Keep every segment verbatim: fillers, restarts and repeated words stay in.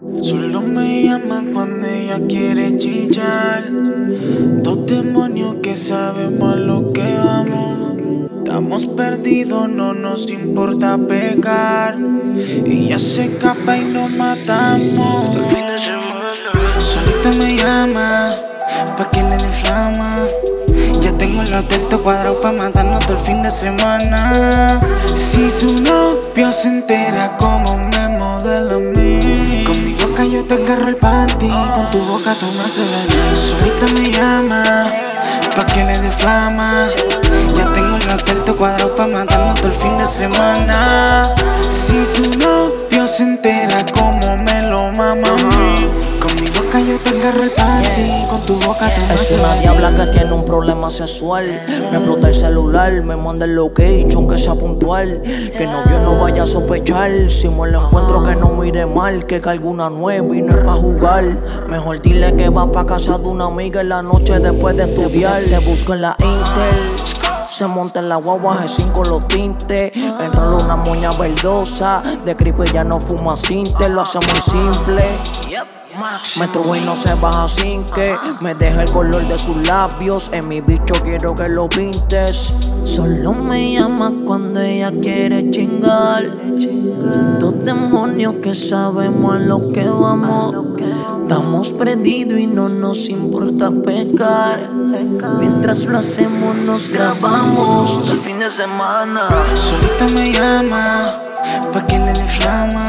Solo me llama cuando ella quiere chillar. Dos demonios que sabemos a lo que vamos. Estamos perdidos, no nos importa pecar. Ella se escapa y nos matamos. Solita me llama pa' que le dé flama. Ya tengo el hotel todo cuadrado pa' matarnos todo el fin de semana. Si su novio se entera como me modelo a mí, con mi boca yo te agarro el panty, con tu boca tú me haces venir. Solita me llama pa' que le dé flama. Ya tengo el hotel todo cuadrado pa' matarnos todo el fin de semana. Si su novio se entera como me lo mama a mí, con mi boca yo te agarro el panty, con tu boca tú me haces venir. Es una diabla que tiene un problema sexual. Me explota el celular, me manda el location que sea puntual. Que novio no vaya a sospechar. Si me lo encuentro que no mire mal, que cargue una nueva y no es pa' jugar. Mejor dile que va pa' casa de una amiga en la noche después de estudiar. Te busco en la Intel, se monta en la guagua G cinco los tintes. Entrale una moña verdosa, de creepy ya no fuma cinte. Lo hace muy simple. Metro y no se baja sin que me deje el color de sus labios. En mi bicho quiero que lo pintes. Solo me llama cuando ella quiere chingar. Dos demonios que sabemos a lo que vamos. Estamos perdidos y no nos importa pecar. Mientras lo hacemos nos grabamos el fin de semana. Solita me llama pa' que le dé flama.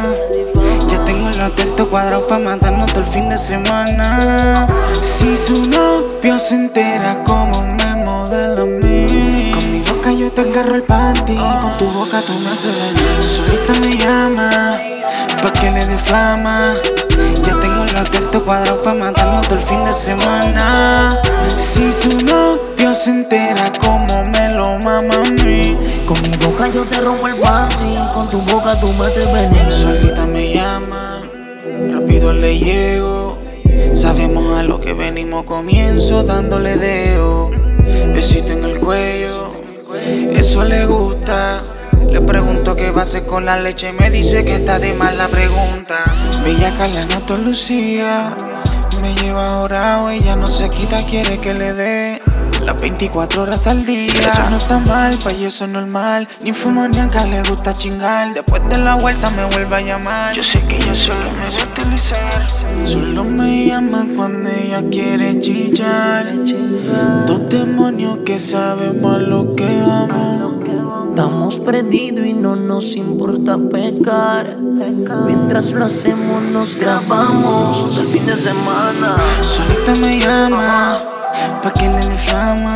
Ya tengo el hotel todo cuadrado pa' matarnos todo el fin de semana. Si su novio se entera como me modelo a mí, con mi boca yo te agarro el panty, con tu boca tú me haces venir. Solita me llama pa' que le dé flama. Ya tengo el hotel todo cuadrado pa' matarnos todo el fin de semana. Si su novio se entera como me lo mama a mí, con mi boca yo te rompo el panty, con tu boca tú me haces venir. Solita me llama, rápido le llego. Sabemos a lo que venimos, comienzo dándole dedo. Besito en el cuello, eso le gusta. Le pregunto qué va a hacer con la leche y me dice que está de más la pregunta. Bellaca la noto Lucía, me lleva ahora o ella no se quita, quiere que le dé las veinticuatro horas al día. Eso no está mal, pa' y eso es normal. Ninfomaniaca le gusta chingar. Después de la vuelta me vuelve a llamar. Yo sé que ella solo me va a utilizar. Solo me llama cuando ella quiere chillar. Dos demonios que sabemos a lo que vamos. Estamos perdidos y no nos importa pecar. Mientras lo hacemos nos grabamos el fin de semana. Solita me llama pa' que le dé flama.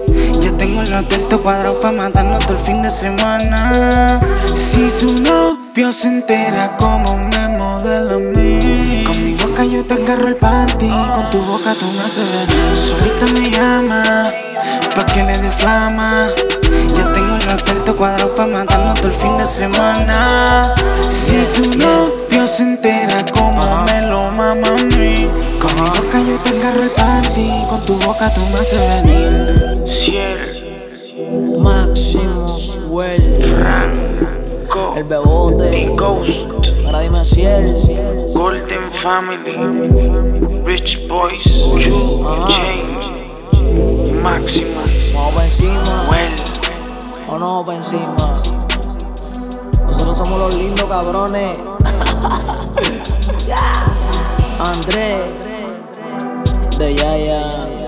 Ya tengo el hotel todo cuadrado pa' matarnos todo el fin de semana. Si su novio se entera como me modelo a mí, con mi boca yo te agarro el panty, con tu boca tú me haces venir. Solita me llama pa' que le dé flama. Ya tengo el hotel todo cuadrado pa' matarnos todo el fin de semana. Si su novio se entera como me lo mama a mí, con mi boca yo te agarro el panty, con tu boca tú me haces venir. Ciel, Maximus Well, Franco, el bebote, The Ghost, ahora dime Ciel, Golden Family, Rich Boys, True Change, Maximus, vamos pa' encima, Well, o no pa' encima. Nosotros somos los lindos cabrones. André de Yaya.